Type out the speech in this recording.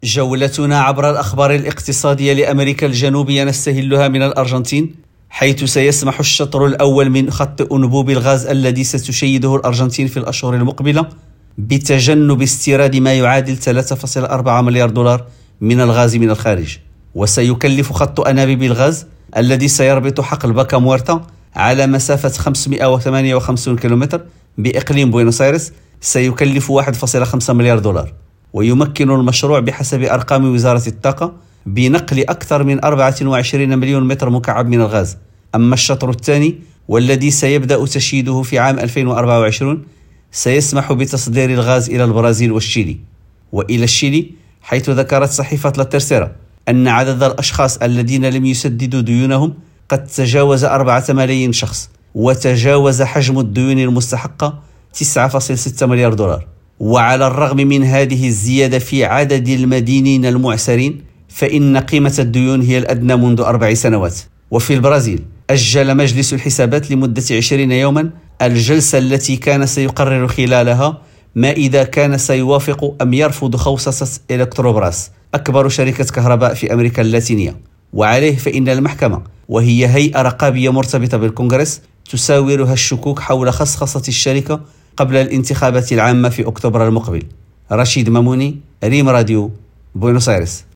جولتنا عبر الأخبار الاقتصادية لأمريكا الجنوبية نستهلها من الأرجنتين، حيث سيسمح الشطر الأول من خط أنبوب الغاز الذي ستشيده الأرجنتين في الأشهر المقبلة بتجنب استيراد ما يعادل 3.4 مليار دولار من الغاز من الخارج. وسيكلف خط أنابيب الغاز الذي سيربط حقل باكا موارتا على مسافة 558 كيلومتر بإقليم بوينوس آيرس سيكلف 1.5 مليار دولار. ويمكن المشروع بحسب أرقام وزارة الطاقة بنقل أكثر من 24 مليون متر مكعب من الغاز. أما الشطر الثاني والذي سيبدأ تشييده في عام 2024 سيسمح بتصدير الغاز إلى البرازيل والشيلي. وإلى الشيلي، حيث ذكرت صحيفة لا تيرسيرا أن عدد الأشخاص الذين لم يسددوا ديونهم قد تجاوز 4 ملايين شخص، وتجاوز حجم الديون المستحقة 9.6 مليار دولار. وعلى الرغم من هذه الزيادة في عدد المدينين المعسرين، فإن قيمة الديون هي الأدنى منذ 4 سنوات. وفي البرازيل، أجل مجلس الحسابات لمدة 20 يوما الجلسة التي كان سيقرر خلالها ما إذا كان سيوافق أم يرفض خوصصة إلكتروبراس، أكبر شركة كهرباء في أمريكا اللاتينية. وعليه فإن المحكمة، وهي هيئة رقابية مرتبطة بالكونغرس، تساورها الشكوك حول خصخصة الشركة قبل الانتخابات العامة في أكتوبر المقبل. رشيد ماموني، ريم راديو، بوينوس آيرس.